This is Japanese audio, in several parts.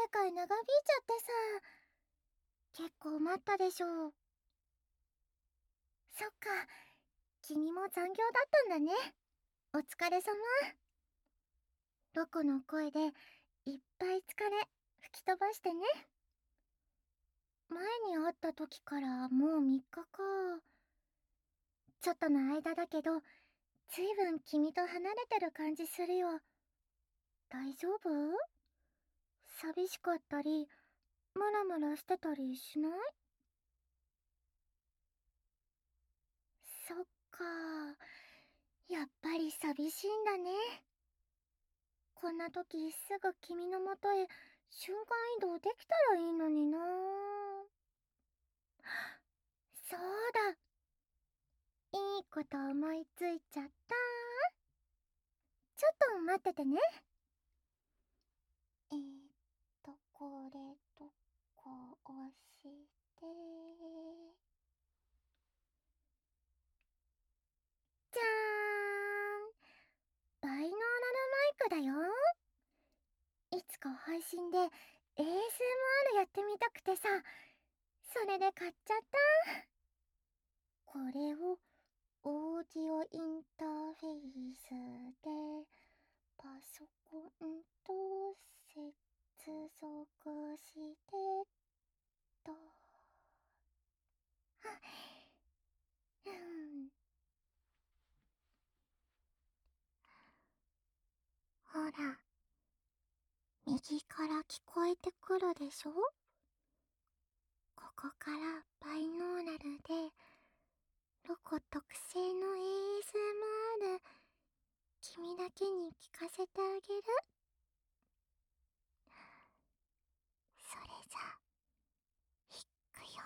生会長引いちゃってさ、結構待ったでしょう。そっか、君も残業だったんだね。お疲れ様。ロコの声でいっぱい疲れ吹き飛ばしてね。前に会った時からもう3日か。ちょっとの間だけど、ずいぶん君と離れてる感じするよ。大丈夫？寂しかったり、ムラムラしてたりしない？そっか。やっぱり寂しいんだね。こんな時すぐ君のもとへ瞬間移動できたらいいのにな。そうだ。いいこと思いついちゃった。ちょっと待っててね。これとこうして、じゃーん、バイノーラルマイクだよ。いつか配信で ASMR やってみたくてさ、それで買っちゃった。これをオーディオインターフェイスでパソコンと接続してと。うん。ほら、右から聞こえてくるでしょ？ここからバイノーラルでロコ特製の ASMR 君だけに聞かせてあげる。それじゃいくよ。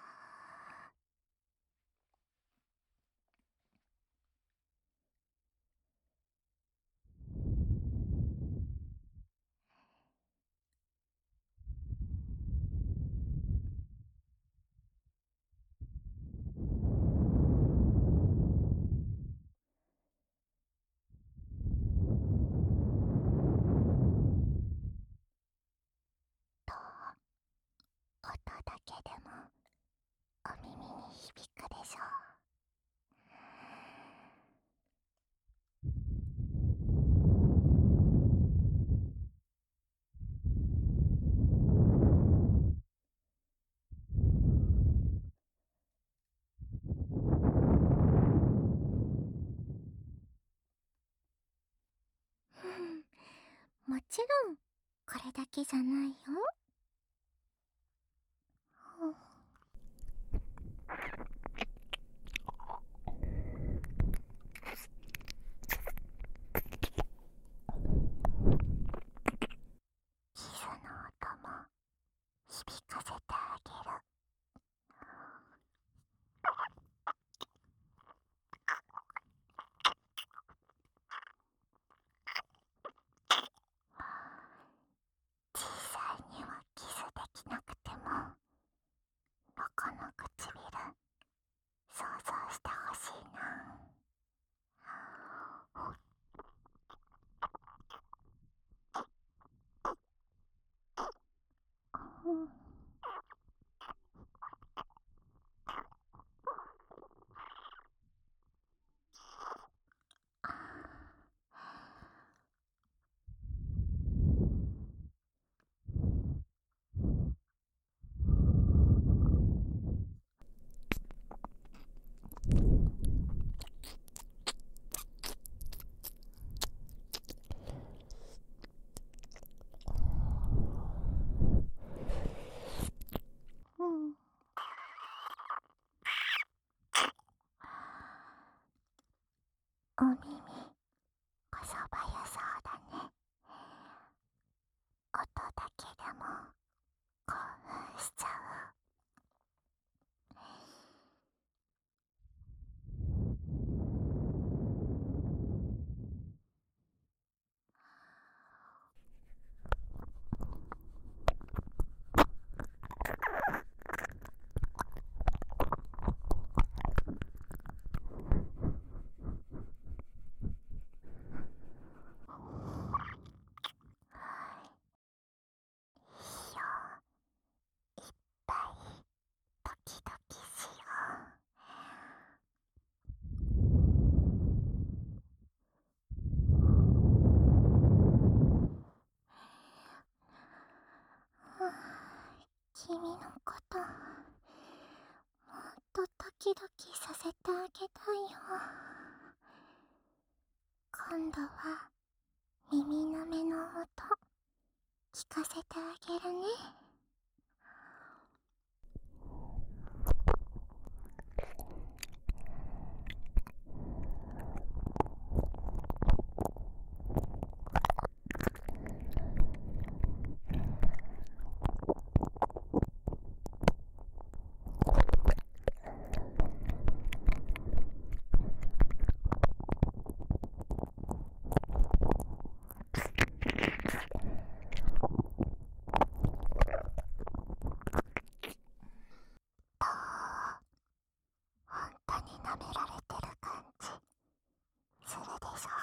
と音だけでもお耳に響くでしょう。もちろんこれだけじゃないよ。キスの音も響かせてあげる。小さいにはキスできなくてもロコの唇想像してほしいな。うん。うん。お耳こそばゆそうだね。音だけでも興奮しちゃう。 キドキさせてあげたいよ。今度は耳の目の音聞かせてあげるね。本当に舐められてる感じするでしょ。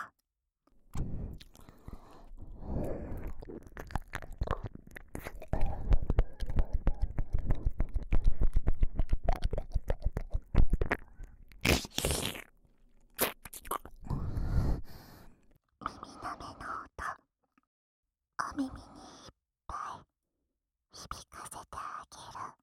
耳の目の音、お耳にいっぱい響かせてあげる。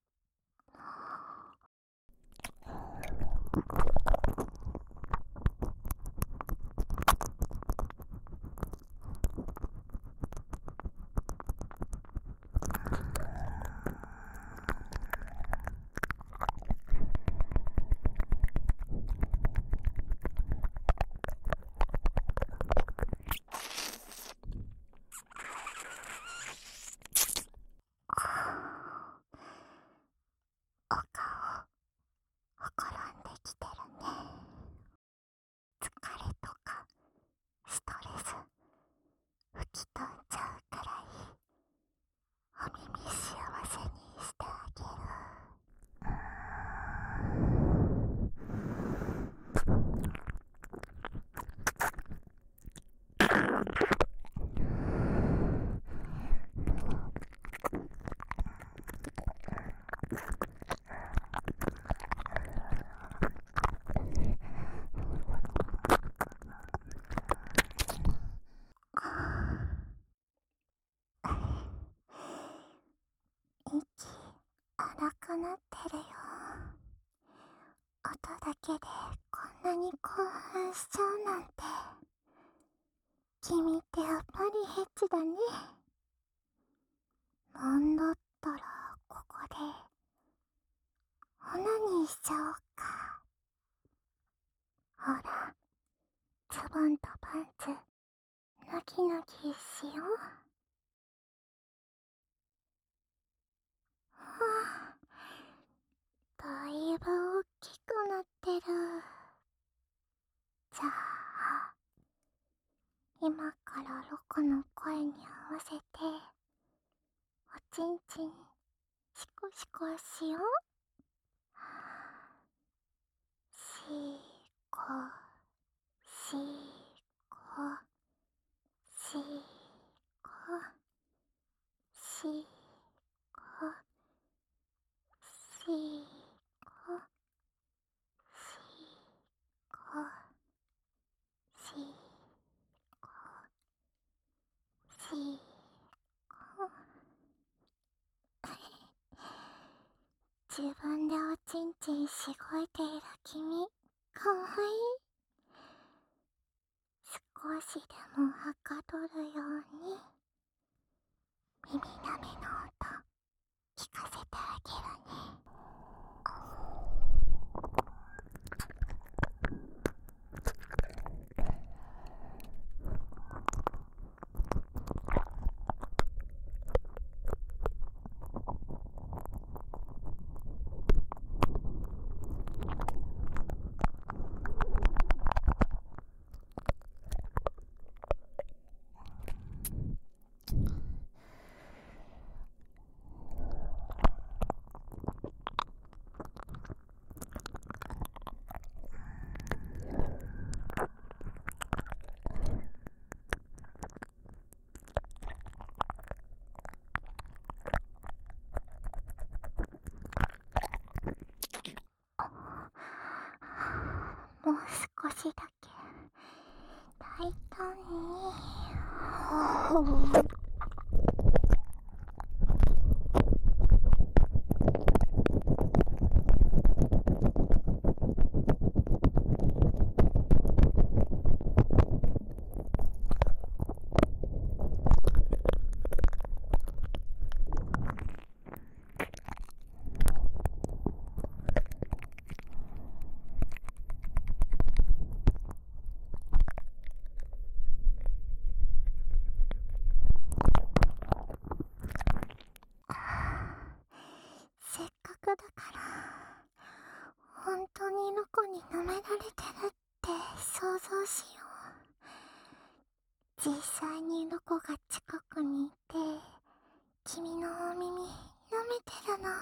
お顔ほころんできてるね。疲れとかストレス吹き飛んじゃうくらいお耳幸せにしてあげる。息荒くなってるよ。音だけでこんなに興奮しちゃうなんて。君ってやっぱりヘッチだね。なんだったらここでオナニーしちゃおうか。ほら、ズボンとパンツ脱ぎ脱ぎしよう。はあ、だいぶ大きくなってる。じゃあ今からロコの声に合わせておちんちんシコシコしよう。シコシコシコシコシコシコシコシコ。自分でおちんちんしごいている君、かわいい。少しでもはかどるように耳なめの音聞かせてあげるね。もう少しだけ大胆に。 しよう。実際にロコが近くにいて、君のお耳舐めてるの。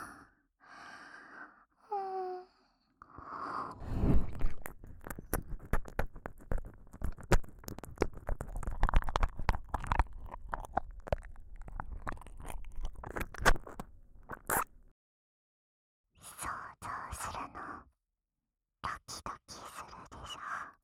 想像するのドキドキするでしょ。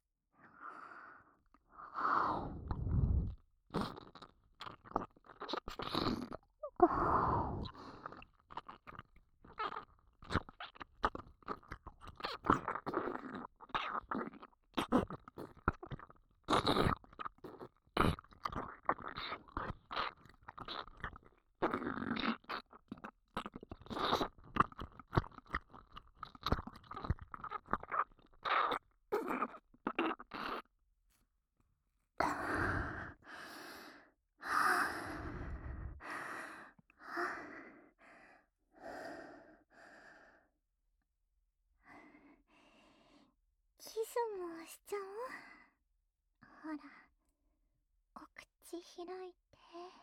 キスもしちゃおう。ほら、お口開いて、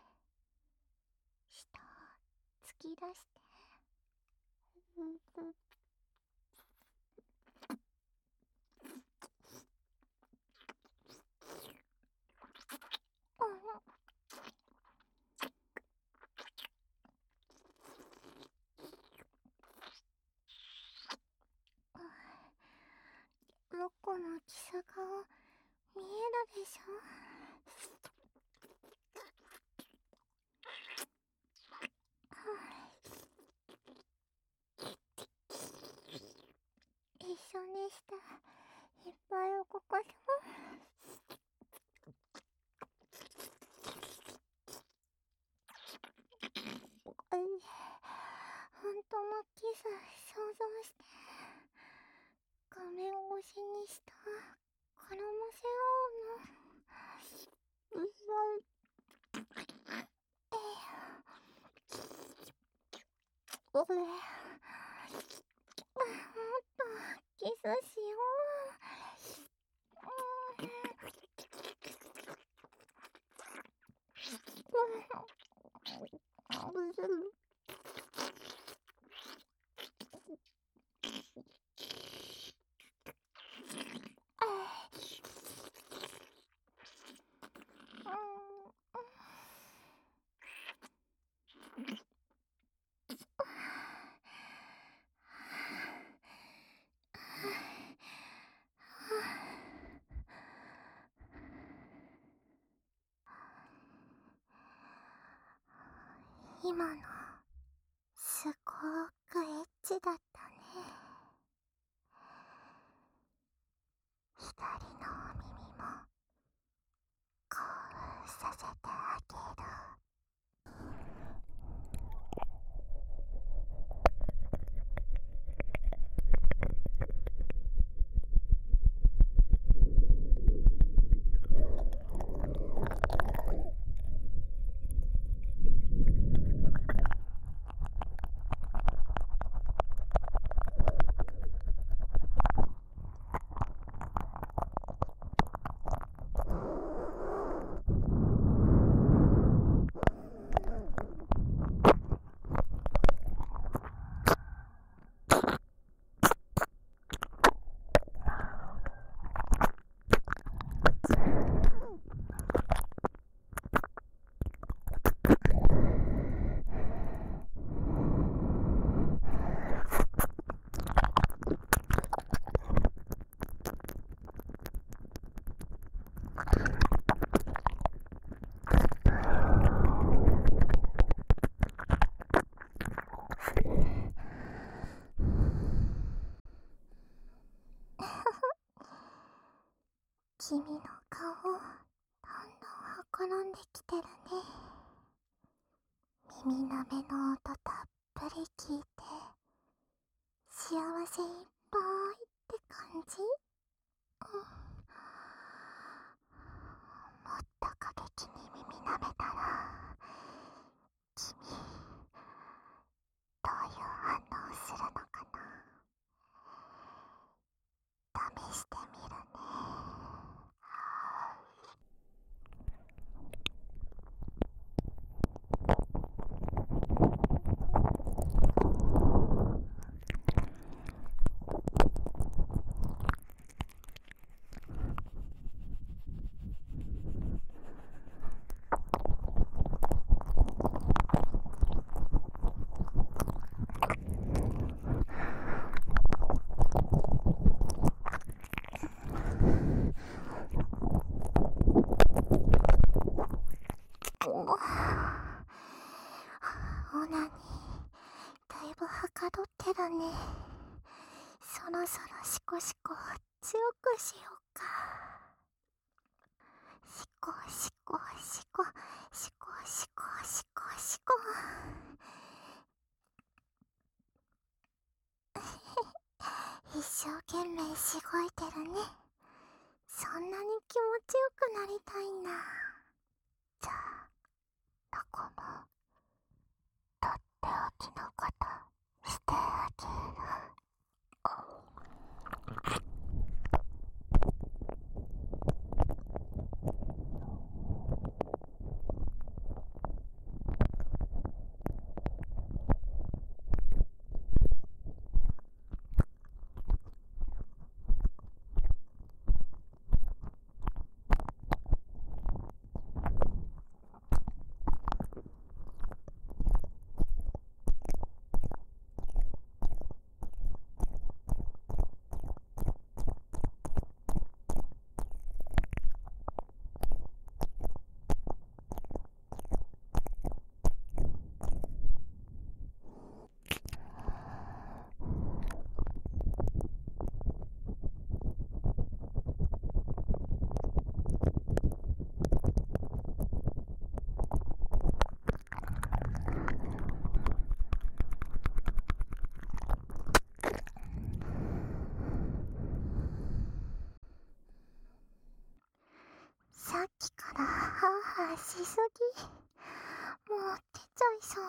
舌突き出して。ロコのキス顔見えるでしょ。一緒にしていっぱい動かそう。本当のキス想像して、画面越しに舌絡ませ合うの。もっとキスしよう。今のすごくエッチだったね。左のお耳も興奮させてあげる。君の顔どんどんほころんできてるね。耳なめの音たっぷり聞いて幸せいっぱいって感じ。もっと過激に耳なめたら君どういう反応するのかな。試してみるね。 なに、だいぶはかどってるね。そろそろシコシコ強くしようか。シコシコシコシコシコシコシコ。一生懸命しごいてるね。そんなに気持ちよくなりたいんだ。じゃあ、どこもとっておきのことしてあげる。さっきからハーハーしすぎ。もう出ちゃいそう。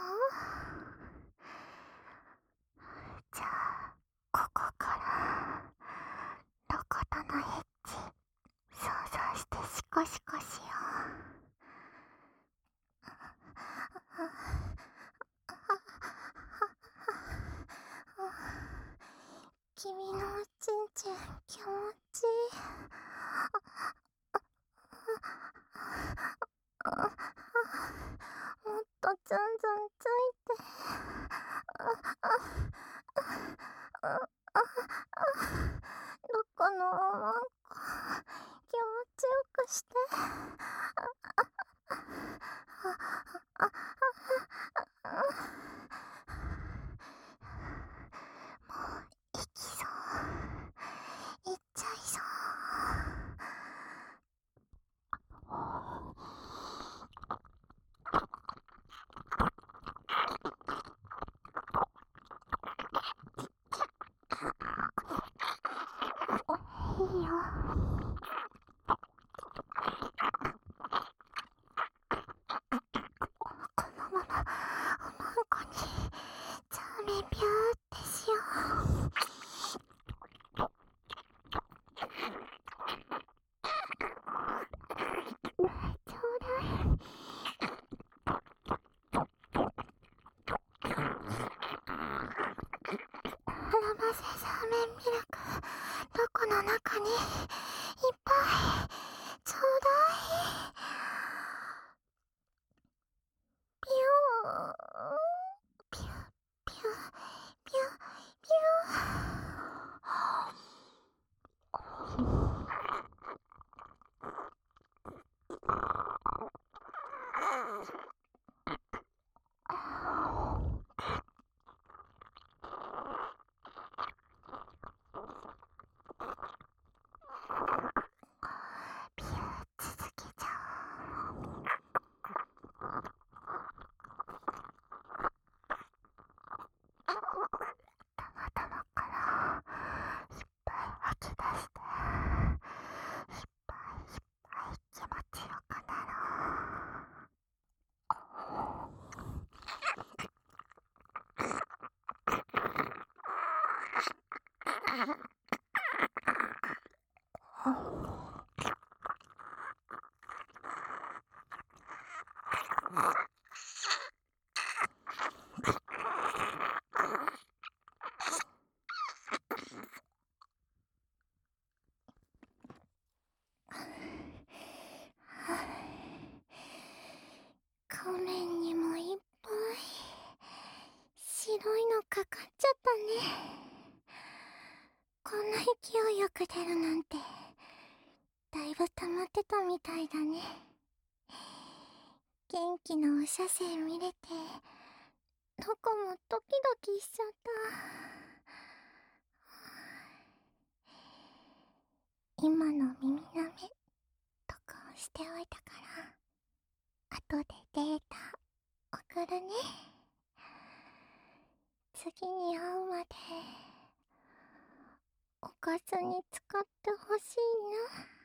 じゃあ、ここからどことのエッチ想像してシコシコしよう。君のおちんちん気持ちいい。もっとずんずんついて。どこのなんか気持ちよくして。もう行きそう。行っちゃいそう。いいよ。このままおまんこにチャーメンビューってしよう。ちょうだい。ラマセサーメンミルク、どこの中にいっぱいちょうだい。ピューピューピューピューピュピュー続けちゃおう。頭からいっぱい吐き出して、いっぱいいっぱい気持ちよくなろ顔面にもいっぱい白いのかかっちゃったね。こんな勢いよく出るなんてだいぶ溜まってたみたいだね。元気なお射精見れてどこもドキドキしちゃった。今の耳なめ録音しておいたから後でデータ送るね。次に会うまでおかずに使ってほしいな。